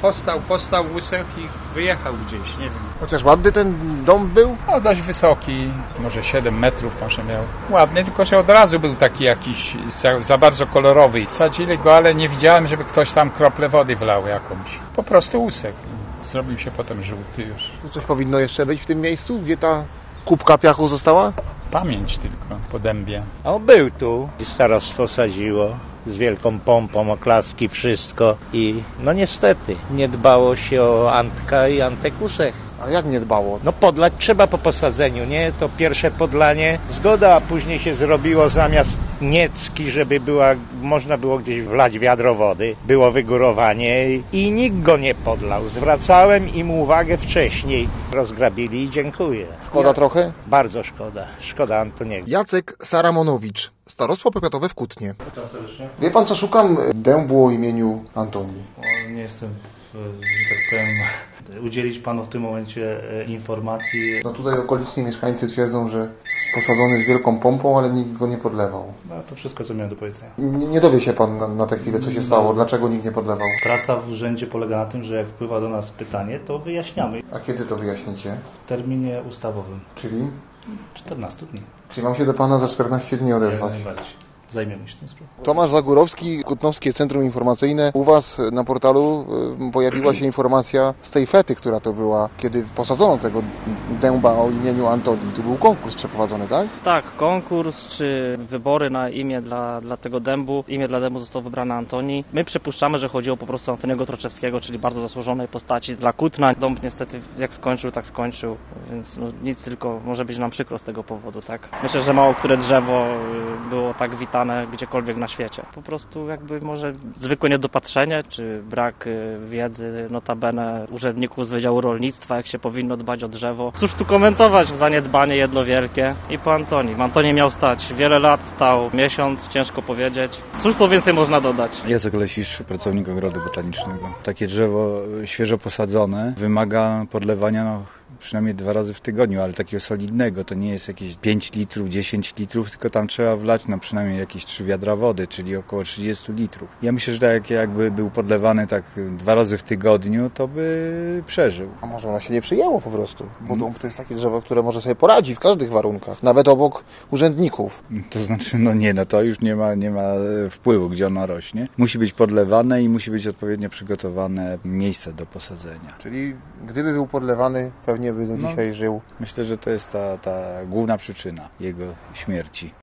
Postał, usechł i wyjechał gdzieś, nie wiem. Chociaż ładny ten dom był? No dość wysoki, może 7 metrów może miał. Ładny, tylko że od razu był taki jakiś za bardzo kolorowy. Sadzili go, ale nie widziałem, żeby ktoś tam kroplę wody wlał jakąś. Po prostu usechł. Zrobił się potem żółty już. Tu coś powinno jeszcze być w tym miejscu, gdzie ta kubka piachu została? Pamięć tylko po dębie. On był tu, starostwo sadziło z wielką pompą, oklaski, wszystko i no niestety nie dbało się o Antka i Antek usechł. Ale jak nie dbało? No podlać trzeba po posadzeniu, nie? To pierwsze podlanie, zgoda, a później się zrobiło zamiast niecki, żeby można było gdzieś wlać wiadro wody, było wygórowanie i nikt go nie podlał. Zwracałem im uwagę wcześniej, rozgrabili i dziękuję. Szkoda trochę? Bardzo szkoda, szkoda Antoniego. Jacek Saramonowicz, Starostwo Powiatowe w Kutnie. Wie pan, co szukam? Dębu o imieniu Antoni. Nie jestem, że tak powiem, udzielić panu w tym momencie informacji. No tutaj okoliczni mieszkańcy twierdzą, że posadzony z wielką pompą, ale nikt go nie podlewał. No to wszystko, co miałem do powiedzenia. Nie dowie się pan na tę chwilę, co się stało, dlaczego nikt nie podlewał. Praca w urzędzie polega na tym, że jak wpływa do nas pytanie, to wyjaśniamy A kiedy to wyjaśnicie? w terminie ustawowym. Czyli? 14 dni. Czyli mam się do pana za 14 dni odezwać. Najbardziej. Zajmiemy się tym sprawą. Tomasz Zagórowski, Kutnowskie Centrum Informacyjne. U was na portalu pojawiła się informacja z tej fety, która to była, kiedy posadzono tego dęba o imieniu Antoni. Tu był konkurs przeprowadzony, tak? Tak, konkurs czy wybory na imię dla tego dębu. Imię dla dębu zostało wybrane Antoni. My przypuszczamy, że chodziło po prostu o Antoniego Troczewskiego, czyli bardzo zasłużonej postaci dla Kutna. Dąb niestety jak skończył, tak skończył, więc no, nic, tylko może być nam przykro z tego powodu, tak? Myślę, że mało które drzewo było tak witane gdziekolwiek na świecie. Po prostu jakby może zwykłe niedopatrzenie, czy brak wiedzy, notabene urzędników z Wydziału Rolnictwa, jak się powinno dbać o drzewo. Cóż tu komentować? Zaniedbanie jedno wielkie. I po Antoni. Antoni miał stać wiele lat, stał miesiąc, ciężko powiedzieć. Cóż tu więcej można dodać? Jacek Lesisz, pracownik ogrodu botanicznego. Takie drzewo świeżo posadzone wymaga podlewania przynajmniej 2 razy w tygodniu, ale takiego solidnego. To nie jest jakieś 5 litrów, 10 litrów, tylko tam trzeba wlać przynajmniej jakieś 3 wiadra wody, czyli około 30 litrów. Ja myślę, że jakby był podlewany tak 2 razy w tygodniu, to by przeżył. A może ona się nie przyjęło po prostu? Bo dąb to jest takie drzewo, które może sobie poradzi w każdych warunkach, nawet obok urzędników. To znaczy, to już nie ma wpływu, gdzie ona rośnie. Musi być podlewane i musi być odpowiednio przygotowane miejsce do posadzenia. Czyli gdyby był podlewany, pewnie by do dzisiaj żył. Myślę, że to jest ta główna przyczyna jego śmierci.